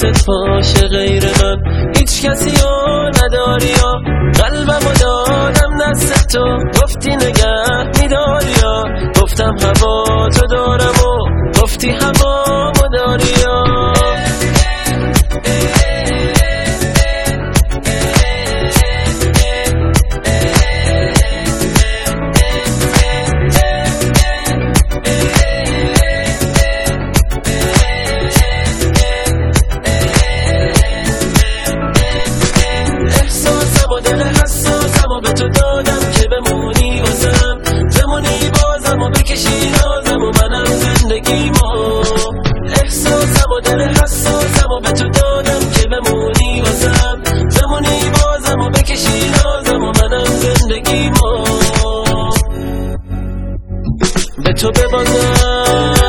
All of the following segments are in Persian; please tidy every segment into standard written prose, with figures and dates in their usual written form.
حواست باشه غیر من هیچ کسی رو نداری یا قلبمو دادم دست تو گفتی نگه میداری یا گفتم هوا تو دارم و گفتی هوا مداری یا به تو دادم که بمونی واسم بمونی بازم و بکشی نازم و منم زندگیمو احساسم و دل حساسم و به تو دادم که بمونی واسم بمونی بازم و بکشی نازم و منم زندگیمو به تو ببازم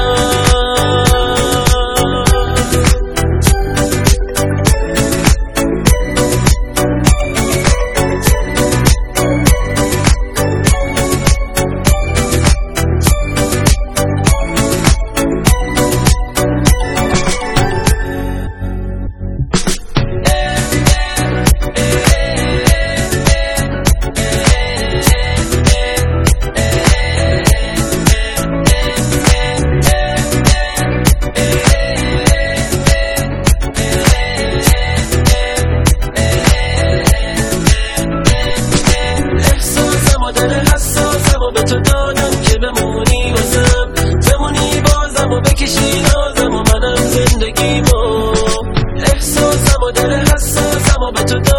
به تو دادم که بمونی واسم بمونی بازم و بکشی نازم و منم زندگیمو احساسم و دل حساسم و به تو